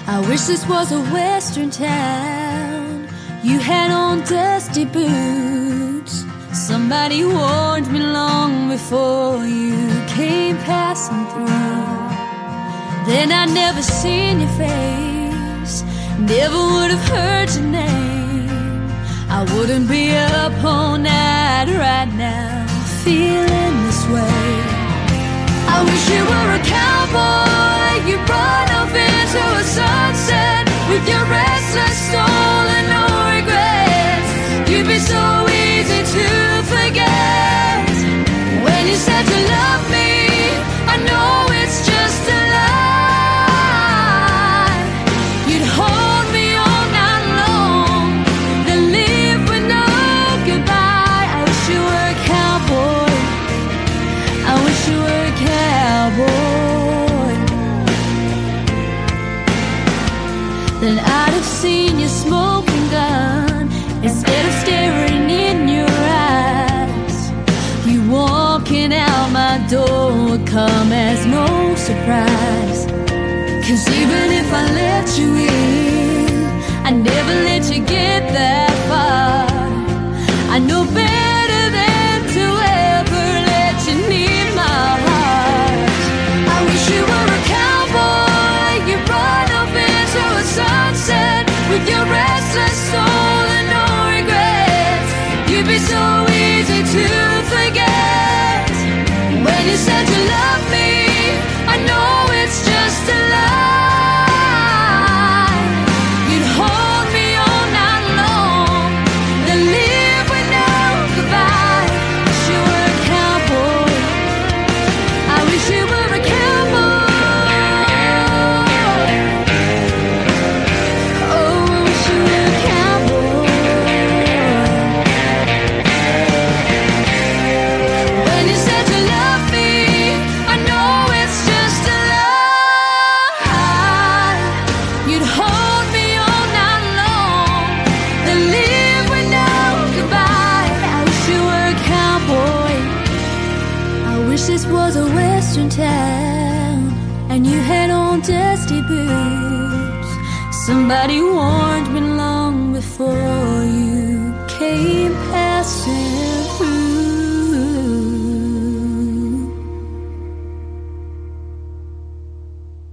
I wish this was a western town. You had on dusty boots. Somebody warned me long before you came passing through. Then I'd never seen your face, never would have heard your name. I wouldn't be up all night right now feeling this way. I wish you were a cowboy. You brought off into a sunset with your restless soul and no regrets. You'd be so easy to forget. When you said you love me, I know it's just a lie. You'd hold me all night long, then leave with no goodbye. I wish you were a cowboy. I wish you were a cowboy. Then I'd have seen you smoking gun instead of staring in your eyes. You walking out my door would come as no surprise. 'Cause even if I let you in, I never let you get that far. I know better than to ever let you near my heart. I wish you were a cowboy. You brought up into a sunset with your restless soul and no regrets. You'd be so easy to forget. When you said you love me, I know it's just a lie. You'd hold me all night long, then leave with no goodbye. Wish you were a cowboy. I wish you were a cowboy. Oh, I wish you were a cowboy. When you said you love me, I know it's just a lie. You'd hold me all night long, then leave with no goodbye. I wish you were a cowboy. I wish this was a western town and you had on dusty boots. Somebody warned me long before you came passing through.